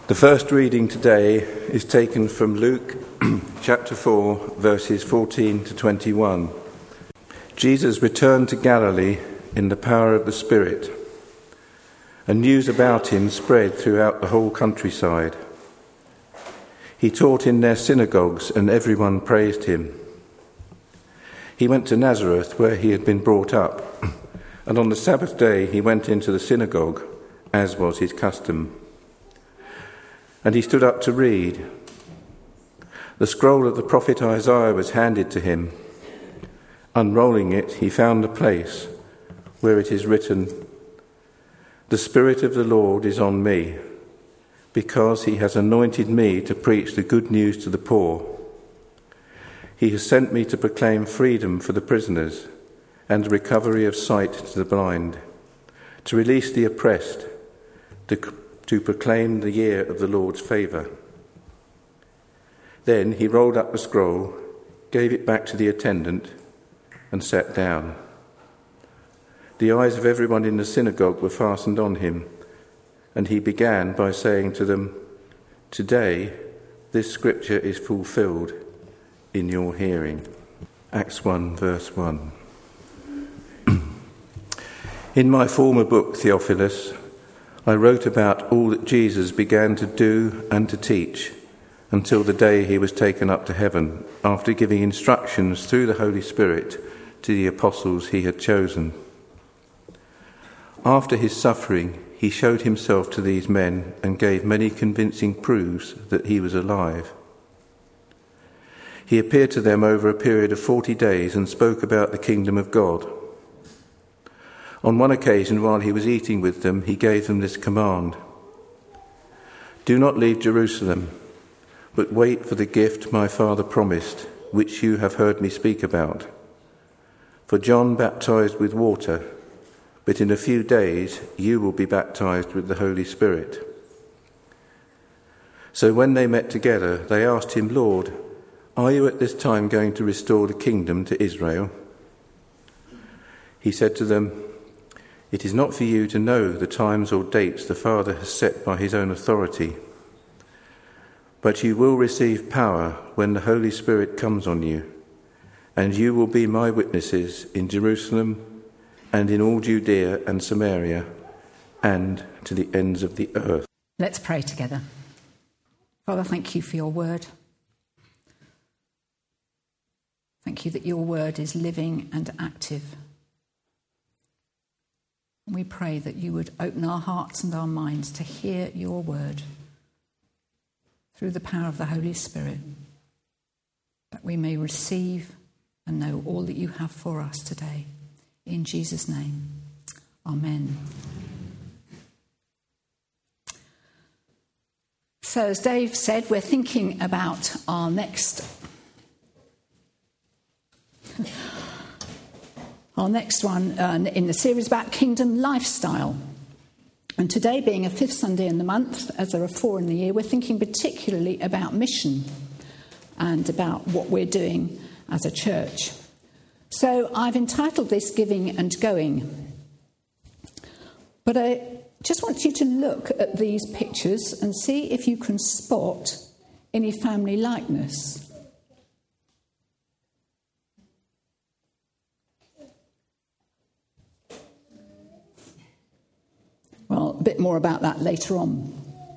The first reading today is taken from Luke chapter 4, verses 14 to 21. Jesus returned to Galilee in the power of the Spirit, and news about him spread throughout the whole countryside. He taught in their synagogues, and everyone praised him. He went to Nazareth, where he had been brought up, and on the Sabbath day he went into the synagogue, as was his custom. And he stood up to read. The scroll of the prophet Isaiah was handed to him. Unrolling it, he found the place where it is written, "The Spirit of the Lord is on me, because he has anointed me to preach the good news to the poor. He has sent me to proclaim freedom for the prisoners and the recovery of sight to the blind, to release the oppressed, to proclaim the year of the Lord's favour." Then he rolled up the scroll, gave it back to the attendant, and sat down. The eyes of everyone in the synagogue were fastened on him, and he began by saying to them, "Today this scripture is fulfilled in your hearing." Acts 1, verse 1. In my former book, Theophilus, I wrote about all that Jesus began to do and to teach until the day he was taken up to heaven, after giving instructions through the Holy Spirit to the apostles he had chosen. After his suffering, he showed himself to these men and gave many convincing proofs that he was alive. He appeared to them over a period of 40 days and spoke about the kingdom of God. On one occasion, while he was eating with them, he gave them this command: "Do not leave Jerusalem, but wait for the gift my Father promised, which you have heard me speak about. For John baptized with water, but in a few days you will be baptized with the Holy Spirit." So when they met together, they asked him, "Lord, are you at this time going to restore the kingdom to Israel?" He said to them, "It is not for you to know the times or dates the Father has set by his own authority, but you will receive power when the Holy Spirit comes on you, and you will be my witnesses in Jerusalem and in all Judea and Samaria and to the ends of the earth." Let's pray together. Father, thank you for your word. Thank you that your word is living and active. We pray that you would open our hearts and our minds to hear your word through the power of the Holy Spirit, that we may receive and know all that you have for us today. In Jesus' name, amen. So as Dave said, we're thinking about our next one in the series about kingdom lifestyle. And today, being a fifth Sunday in the month, as there are 4 in the year, we're thinking particularly about mission and about what we're doing as a church. So I've entitled this Giving and Going. But I just want you to look at these pictures and see if you can spot any family likeness. Well, a bit more about that later on.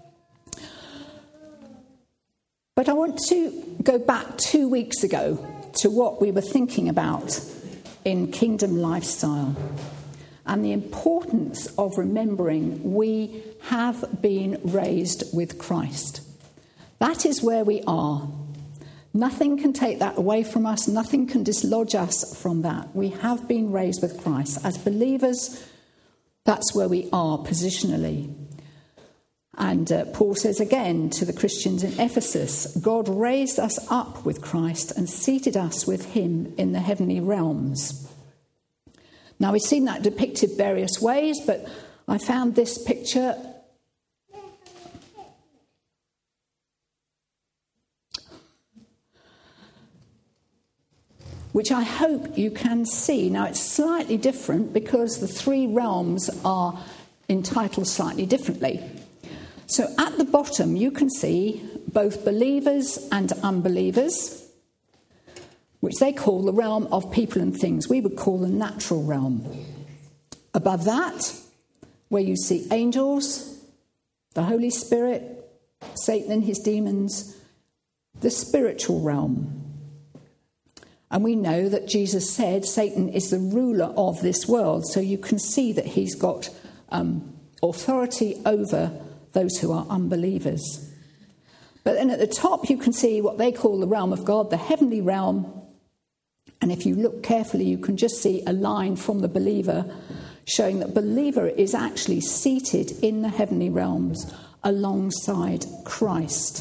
But I want to go back 2 weeks ago to what we were thinking about in kingdom lifestyle and the importance of remembering we have been raised with Christ. That is where we are. Nothing can take that away from us. Nothing can dislodge us from that. We have been raised with Christ. As believers, that's where we are positionally. And Paul says again to the Christians in Ephesus, God raised us up with Christ and seated us with him in the heavenly realms. Now, we've seen that depicted various ways, but I found this picture which I hope you can see. Now, it's slightly different because the 3 realms are entitled slightly differently. So at the bottom, you can see both believers and unbelievers, which they call the realm of people and things. We would call the natural realm. Above that, where you see angels, the Holy Spirit, Satan and his demons, the spiritual realm. And we know that Jesus said Satan is the ruler of this world, so you can see that he's got authority over those who are unbelievers. But then at the top you can see what they call the realm of God, the heavenly realm. And if you look carefully, you can just see a line from the believer showing that believer is actually seated in the heavenly realms alongside Christ.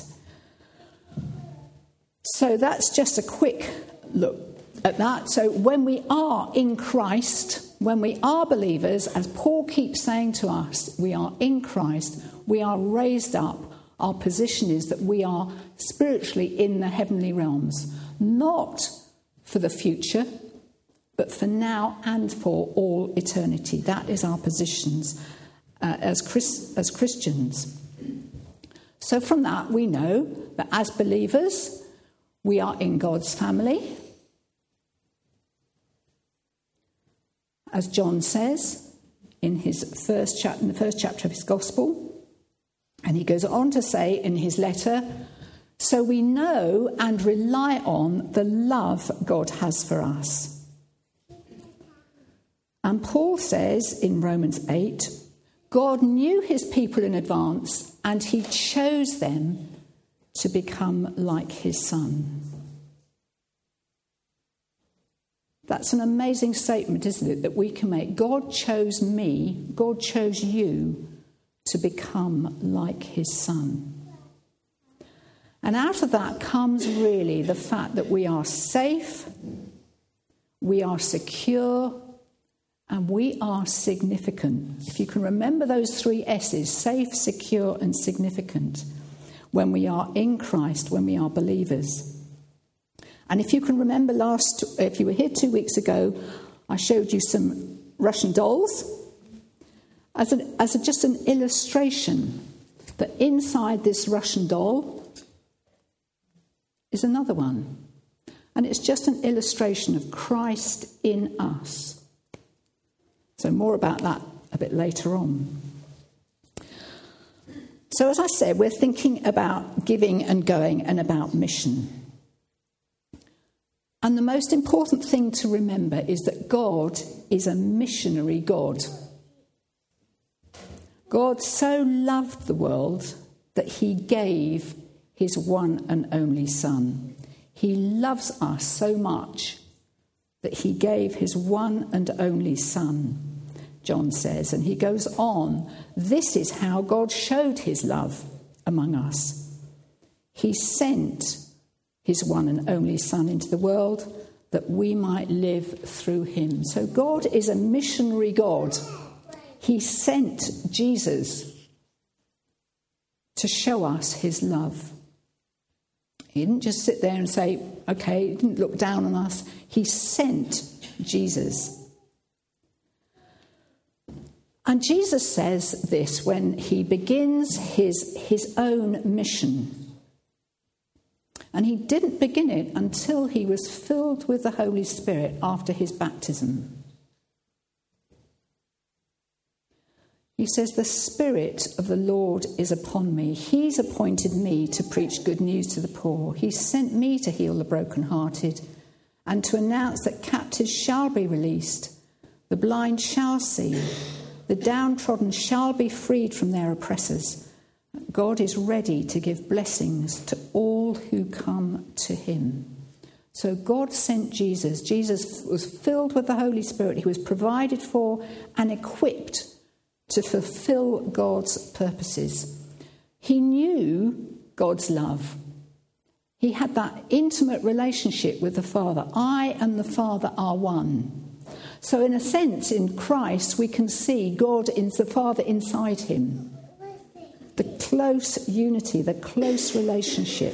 So that's just a quick look at that. So when we are in Christ, when we are believers, as Paul keeps saying to us, we are in Christ, we are raised up. Our position is that we are spiritually in the heavenly realms, not for the future, but for now and for all eternity. That is our positions as Christians. So from that, we know that as believers, we are in God's family. As John says in his in the first chapter of his gospel, and he goes on to say in his letter, so we know and rely on the love God has for us. And Paul says in Romans 8, God knew his people in advance and he chose them to become like his son. That's an amazing statement, isn't it, that we can make. God chose me, God chose you to become like his son. And out of that comes really the fact that we are safe, we are secure, and we are significant. If you can remember those three S's, safe, secure, and significant, when we are in Christ, when we are believers. And if you can remember if you were here 2 weeks ago, I showed you some Russian dolls as just an illustration that inside this Russian doll is another one. And it's just an illustration of Christ in us. So more about that a bit later on. So as I said, we're thinking about giving and going and about mission. And the most important thing to remember is that God is a missionary God. God so loved the world that he gave his one and only Son. He loves us so much that he gave his one and only Son, John says. And he goes on, this is how God showed his love among us. He sent his one and only Son into the world that we might live through him. So God is a missionary God. He sent Jesus to show us his love. He didn't just sit there and say, okay, he didn't look down on us. He sent Jesus. And Jesus says this when he begins his own mission. And he didn't begin it until he was filled with the Holy Spirit after his baptism. He says, the Spirit of the Lord is upon me. He's appointed me to preach good news to the poor. He sent me to heal the brokenhearted and to announce that captives shall be released, the blind shall see, the downtrodden shall be freed from their oppressors. God is ready to give blessings to all who come to him. So God sent Jesus. Jesus was filled with the Holy Spirit. He was provided for and equipped to fulfill God's purposes. He knew God's love. He had that intimate relationship with the Father. I and the Father are one. So in a sense, in Christ, we can see God in the Father inside him. The close unity, the close relationship.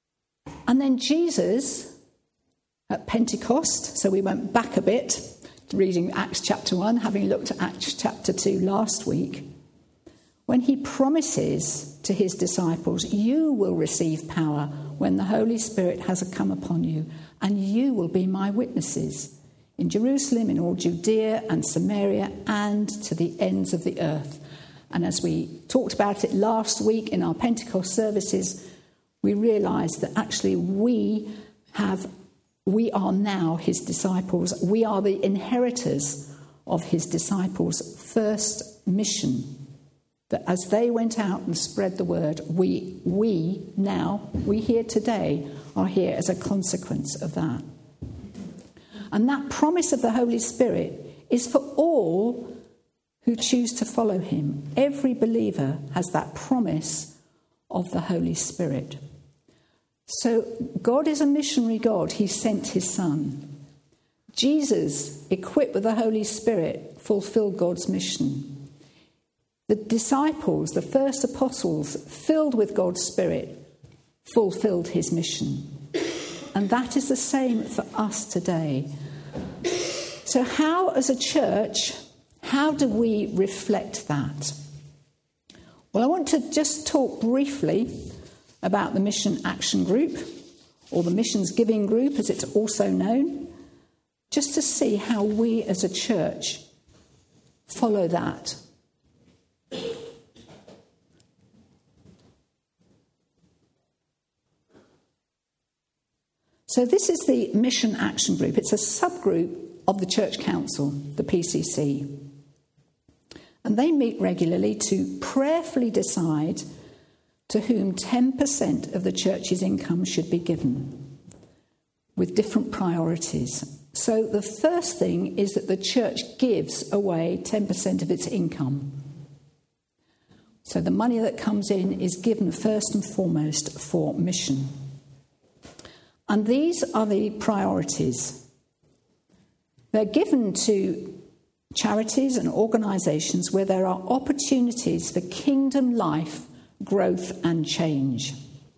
And then Jesus, at Pentecost, so we went back a bit, reading Acts chapter 1, having looked at Acts chapter 2 last week, when he promises to his disciples, you will receive power when the Holy Spirit has come upon you, and you will be my witnesses in Jerusalem, in all Judea and Samaria, and to the ends of the earth. And as we talked about it last week in our Pentecost services, we realised that actually we are now his disciples. We are the inheritors of his disciples' first mission. That as they went out and spread the word, we here today are here as a consequence of that. And that promise of the Holy Spirit is for all who choose to follow him. Every believer has that promise of the Holy Spirit. So God is a missionary God. He sent his Son. Jesus, equipped with the Holy Spirit, fulfilled God's mission. The disciples, the first apostles, filled with God's Spirit, fulfilled his mission. And that is the same for us today. So how, as a church, how do we reflect that? Well, I want to just talk briefly about the Mission Action Group, or the Missions Giving Group, as it's also known, just to see how we as a church follow that. So this is the Mission Action Group. It's a subgroup of the Church Council, the PCC. And they meet regularly to prayerfully decide to whom 10% of the church's income should be given, with different priorities. So the first thing is that the church gives away 10% of its income. So the money that comes in is given first and foremost for mission. And these are the priorities. They're given to charities and organisations where there are opportunities for kingdom life, growth and change.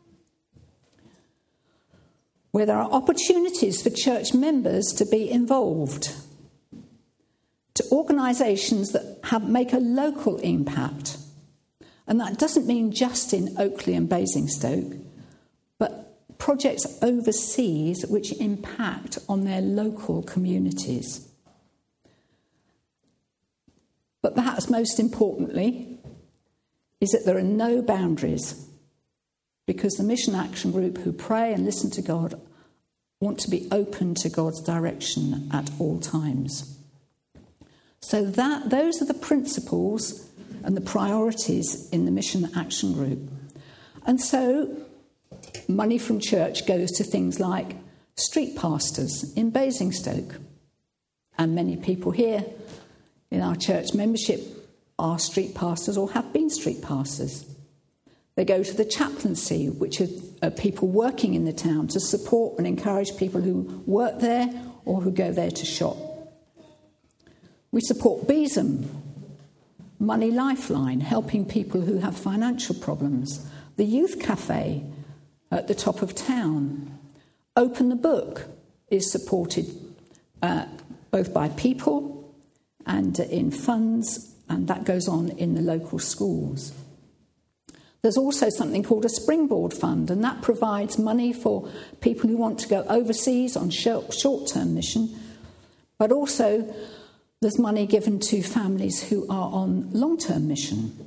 Where there are opportunities for church members to be involved. To organisations that make a local impact. And that doesn't mean just in Oakley and Basingstoke, but projects overseas which impact on their local communities. But perhaps most importantly is that there are no boundaries, because the Mission Action Group who pray and listen to God want to be open to God's direction at all times. So those are the principles and the priorities in the Mission Action Group. And so money from church goes to things like street pastors in Basingstoke. And many people here in our church membership are street pastors or have been street pastors. They go to the chaplaincy, which are people working in the town to support and encourage people who work there or who go there to shop. We support Besom, Money Lifeline, helping people who have financial problems. The Youth Cafe at the top of town. Open the Book is supported both by people and in funds, and that goes on in the local schools. There's also something called a Springboard Fund, and that provides money for people who want to go overseas on short-term mission, but also there's money given to families who are on long-term mission.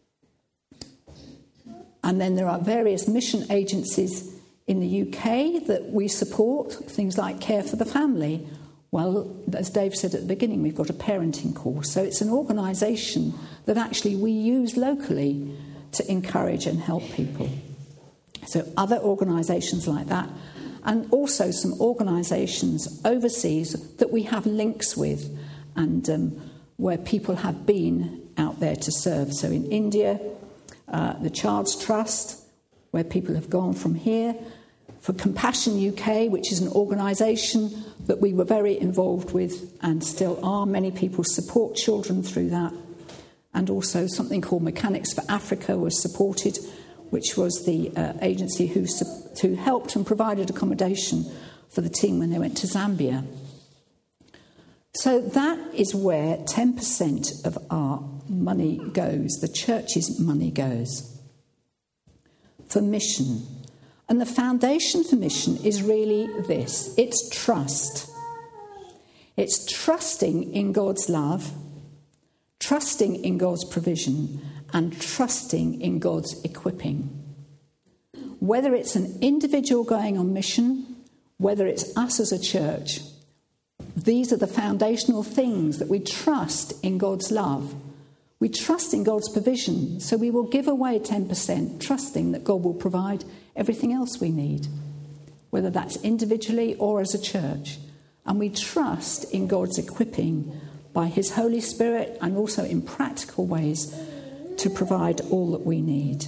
And then there are various mission agencies in the UK that we support, things like Care for the Family. Well, as Dave said at the beginning, we've got a parenting course. So it's an organisation that actually we use locally to encourage and help people. So other organisations like that, and also some organisations overseas that we have links with and where people have been out there to serve. So in India, the Child's Trust, where people have gone from here. For Compassion UK, which is an organisation that we were very involved with and still are. Many people support children through that. And also something called Mechanics for Africa was supported, which was the agency who helped and provided accommodation for the team when they went to Zambia. So that is where 10% of our money goes, the church's money goes, for mission. And the foundation for mission is really this. It's trust. It's trusting in God's love, trusting in God's provision, and trusting in God's equipping. Whether it's an individual going on mission, whether it's us as a church, these are the foundational things that we trust in God's love. We trust in God's provision, so we will give away 10%, trusting that God will provide everything else we need, whether that's individually or as a church. And we trust in God's equipping by his Holy Spirit and also in practical ways to provide all that we need.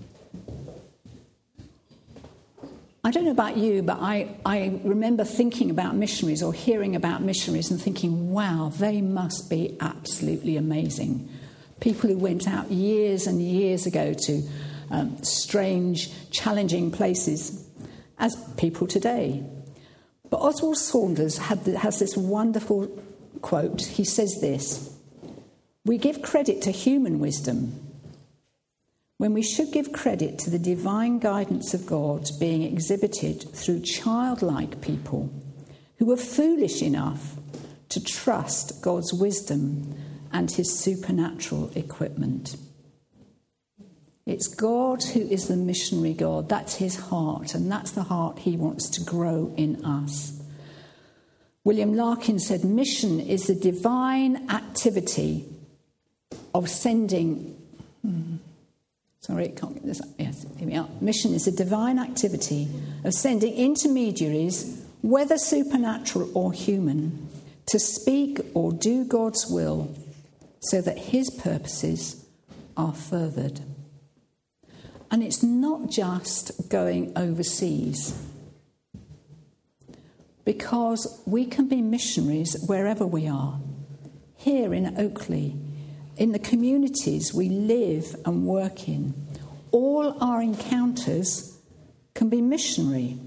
I don't know about you, but I remember thinking about missionaries or hearing about missionaries and thinking, wow, they must be absolutely amazing. People who went out years and years ago to strange, challenging places, as people today. But Oswald Saunders has this wonderful quote. He says this: "We give credit to human wisdom when we should give credit to the divine guidance of God being exhibited through childlike people who were foolish enough to trust God's wisdom and his supernatural equipment." It's God who is the missionary God. That's his heart, and that's the heart he wants to grow in us. William Larkin said, mission is the divine activity of sending... Sorry, can't get this up. Yes, here we are. Mission is the divine activity of sending intermediaries, whether supernatural or human, to speak or do God's will so that his purposes are furthered. And it's not just going overseas, because we can be missionaries wherever we are, here in Oakley, in the communities we live and work in. All our encounters can be missionary.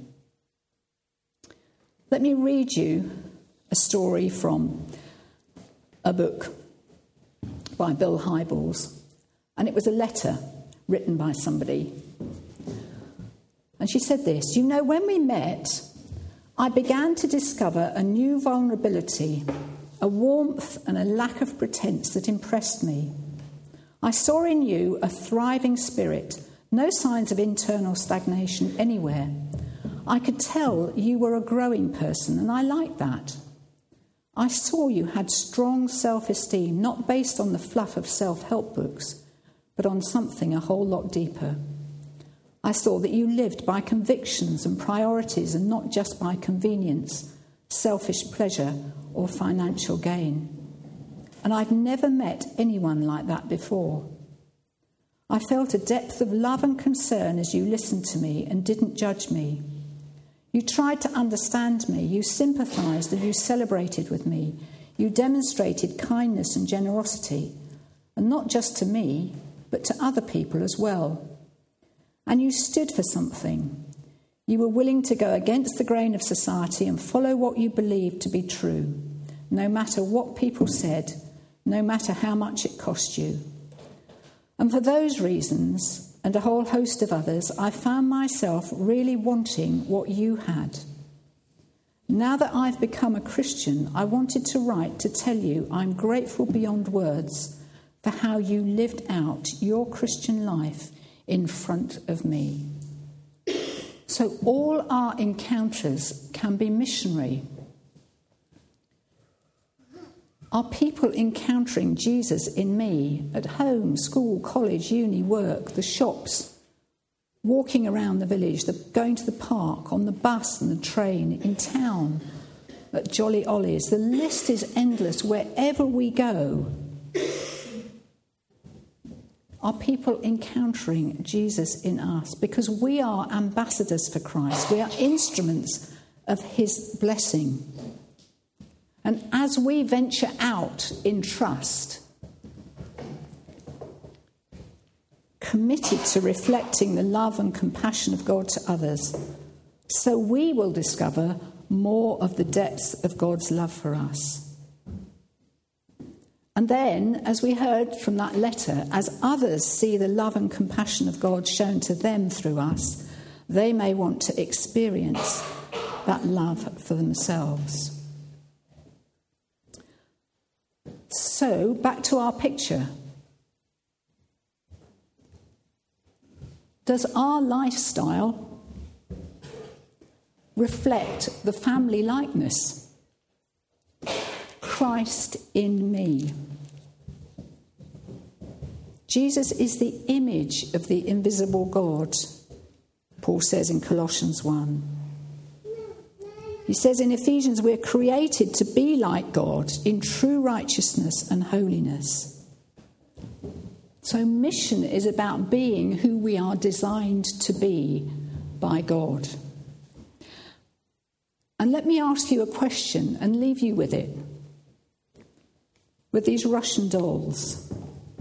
Let me read you a story from a book by Bill Hybels, and it was a letter written by somebody. And she said this: "You know, when we met, I began to discover a new vulnerability, a warmth and a lack of pretense that impressed me. I saw in you a thriving spirit, no signs of internal stagnation anywhere. I could tell you were a growing person, and I liked that. I saw you had strong self-esteem, not based on the fluff of self-help books, but on something a whole lot deeper. I saw that you lived by convictions and priorities and not just by convenience, selfish pleasure or financial gain. And I've never met anyone like that before. I felt a depth of love and concern as you listened to me and didn't judge me. You tried to understand me, you sympathised and you celebrated with me. You demonstrated kindness and generosity, and not just to me, but to other people as well. And you stood for something. You were willing to go against the grain of society and follow what you believed to be true, no matter what people said, no matter how much it cost you. And for those reasons, and a whole host of others, I found myself really wanting what you had. Now that I've become a Christian, I wanted to write to tell you I'm grateful beyond words for how you lived out your Christian life in front of me." So all our encounters can be missionary. Are people encountering Jesus in me at home, school, college, uni, work, the shops, walking around the village, going to the park, on the bus and the train, in town, at Jolly Ollie's? The list is endless. Wherever we go, are people encountering Jesus in us? Because we are ambassadors for Christ. We are instruments of his blessing. And as we venture out in trust, committed to reflecting the love and compassion of God to others, so we will discover more of the depths of God's love for us. And then, as we heard from that letter, as others see the love and compassion of God shown to them through us, they may want to experience that love for themselves. So, back to our picture. Does our lifestyle reflect the family likeness? Christ in me. Jesus is the image of the invisible God, Paul says in Colossians 1. He says in Ephesians, we're created to be like God in true righteousness and holiness. So mission is about being who we are designed to be by God. And let me ask you a question and leave you with it. With these Russian dolls.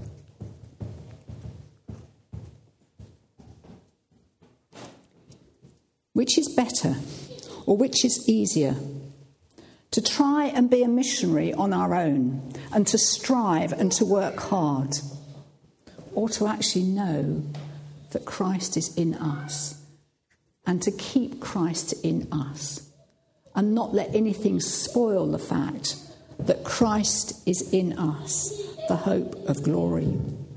Which is better, or which is easier? To try and be a missionary on our own, and to strive and to work hard, or to actually know that Christ is in us, and to keep Christ in us, and not let anything spoil the fact that Christ is in us, the hope of glory.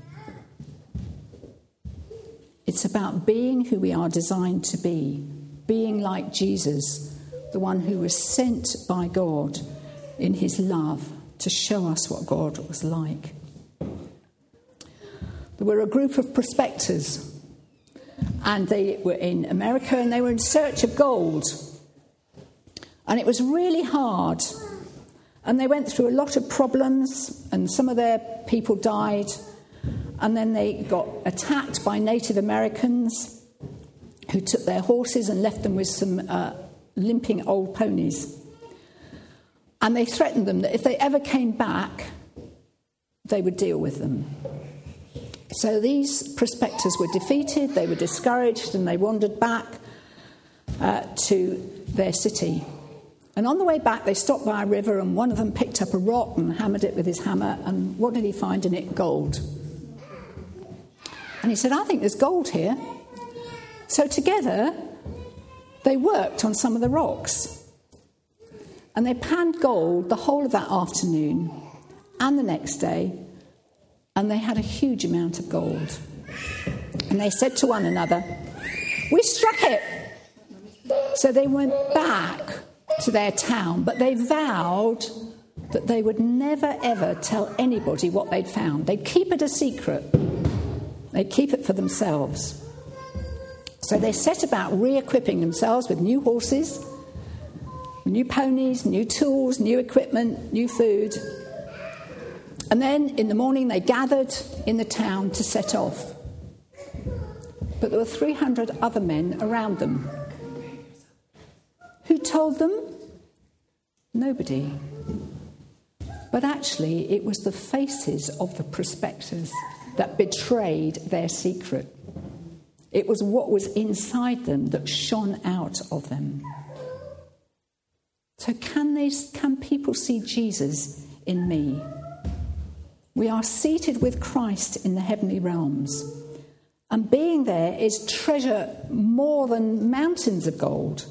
It's about being who we are designed to be, being like Jesus, the one who was sent by God in his love to show us what God was like. There were a group of prospectors, and they were in America, and they were in search of gold. And it was really hard. And they went through a lot of problems, and some of their people died. And then they got attacked by Native Americans who took their horses and left them with some limping old ponies. And they threatened them that if they ever came back, they would deal with them. So these prospectors were defeated, they were discouraged, and they wandered back to their city. And on the way back, they stopped by a river, and one of them picked up a rock and hammered it with his hammer. And what did he find in it? Gold. And he said, I think there's gold here. So together, they worked on some of the rocks. And they panned gold the whole of that afternoon and the next day. And they had a huge amount of gold. And they said to one another, we struck it. So they went back to their town, but they vowed that they would never ever tell anybody what they'd found. They'd keep it a secret. They'd keep it for themselves. So they set about re-equipping themselves with new horses, new ponies, new tools, new equipment, new food. And then in the morning they gathered in the town to set off. But there were 300 other men around them. Who told them? Nobody. But actually, it was the faces of the prospectors that betrayed their secret. It was what was inside them that shone out of them. So can people see Jesus in me? We are seated with Christ in the heavenly realms. And being there is treasure more than mountains of gold.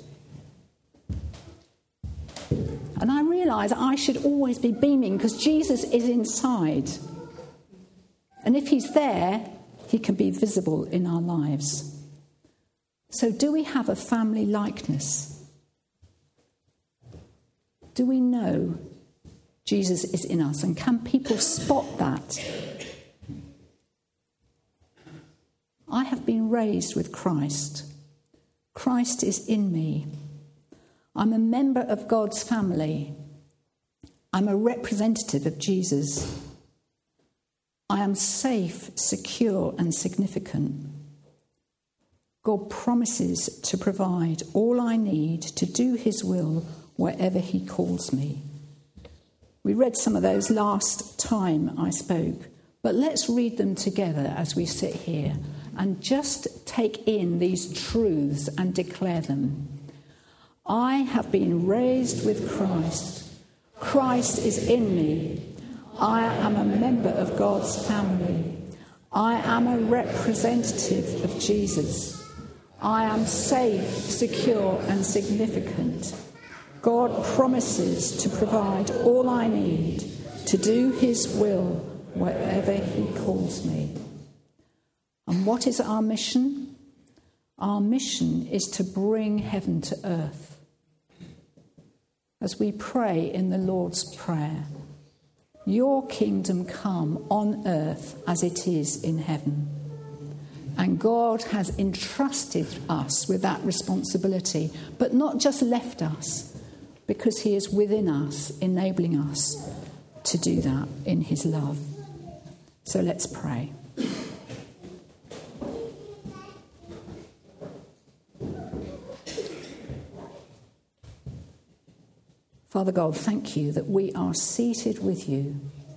And I realise I should always be beaming because Jesus is inside. And if he's there, he can be visible in our lives. So do we have a family likeness? Do we know Jesus is in us? And can people spot that? I have been raised with Christ. Christ is in me. I'm a member of God's family. I'm a representative of Jesus. I am safe, secure, and significant. God promises to provide all I need to do his will wherever he calls me. We read some of those last time I spoke, but let's read them together as we sit here and just take in these truths and declare them. I have been raised with Christ. Christ is in me. I am a member of God's family. I am a representative of Jesus. I am safe, secure, and significant. God promises to provide all I need to do his will wherever he calls me. And what is our mission? Our mission is to bring heaven to earth. As we pray in the Lord's Prayer, your kingdom come on earth as it is in heaven. And God has entrusted us with that responsibility, but not just left us, because he is within us, enabling us to do that in his love. So let's pray. Father God, thank you that we are seated with you.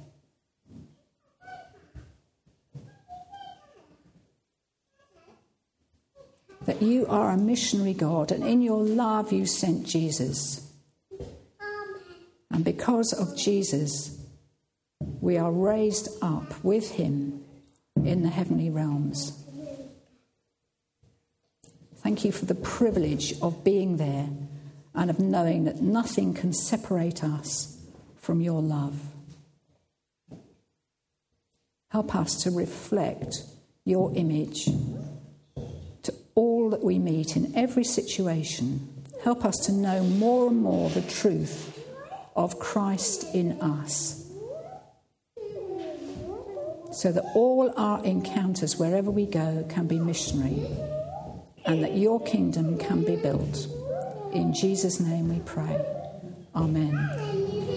That you are a missionary God, and in your love you sent Jesus. And because of Jesus, we are raised up with him in the heavenly realms. Thank you for the privilege of being there and of knowing that nothing can separate us from your love. Help us to reflect your image to all that we meet in every situation. Help us to know more and more the truth of Christ in us, so that all our encounters wherever we go can be missionary, and that your kingdom can be built. In Jesus' name we pray. Amen.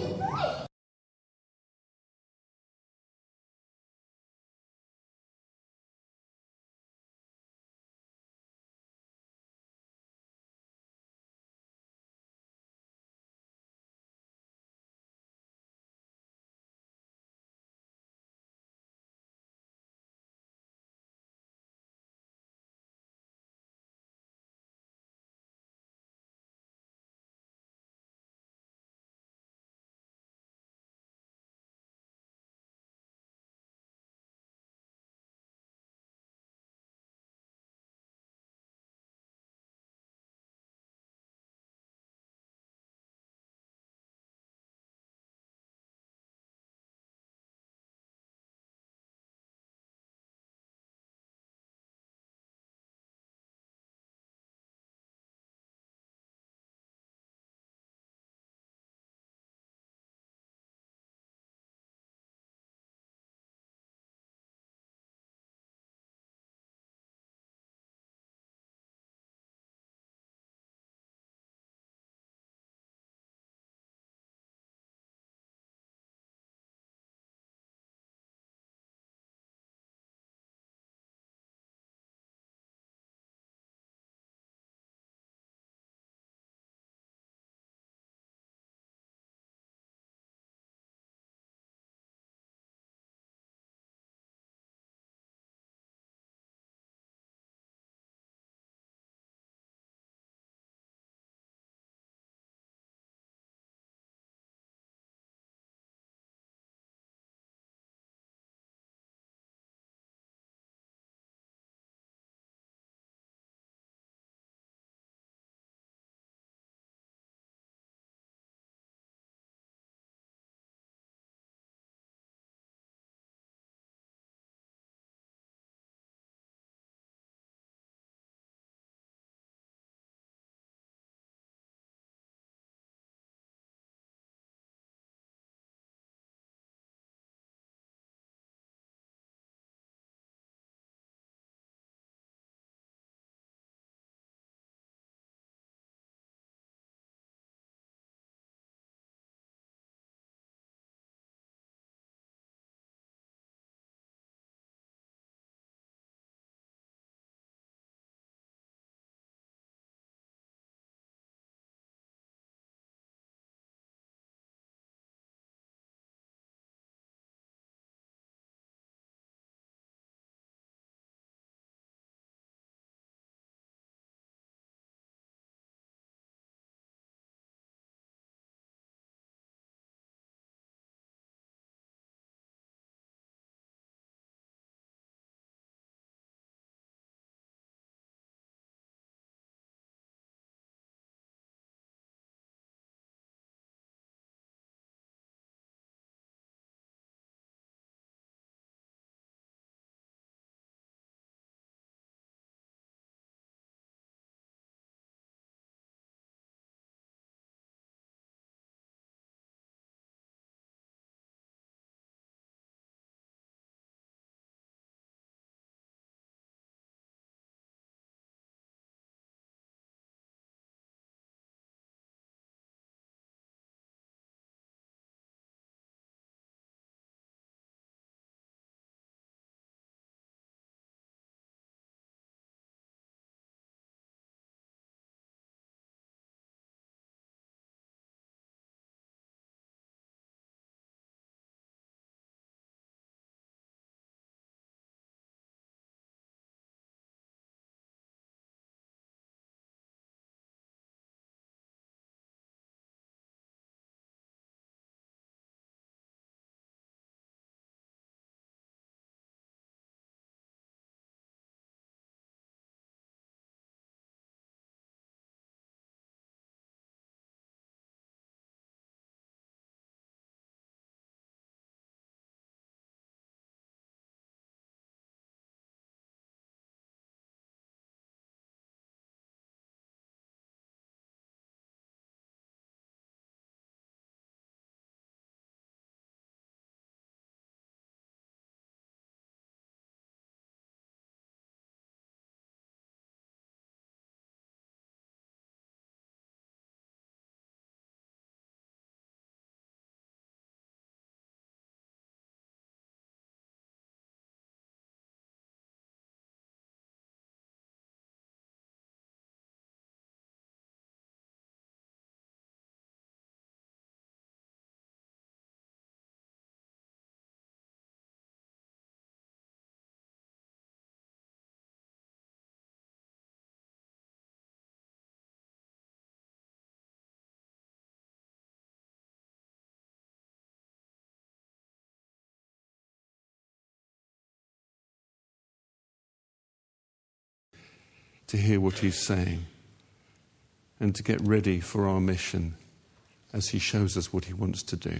to hear what he's saying and to get ready for our mission as he shows us what he wants to do.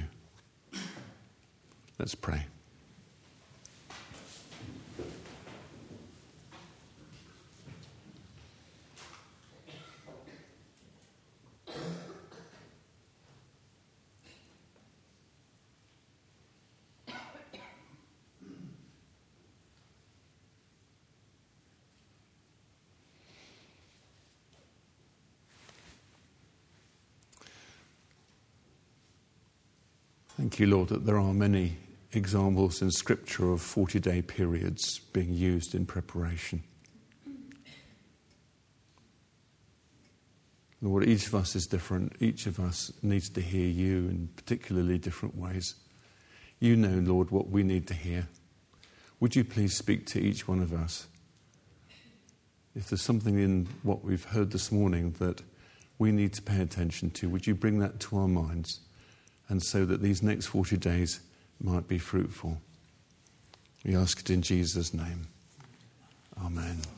Let's pray. Thank you, Lord, that there are many examples in Scripture of 40-day periods being used in preparation. Lord, each of us is different. Each of us needs to hear you in particularly different ways. You know, Lord, what we need to hear. Would you please speak to each one of us? If there's something in what we've heard this morning that we need to pay attention to, would you bring that to our minds? And so that these next 40 days might be fruitful. We ask it in Jesus' name. Amen.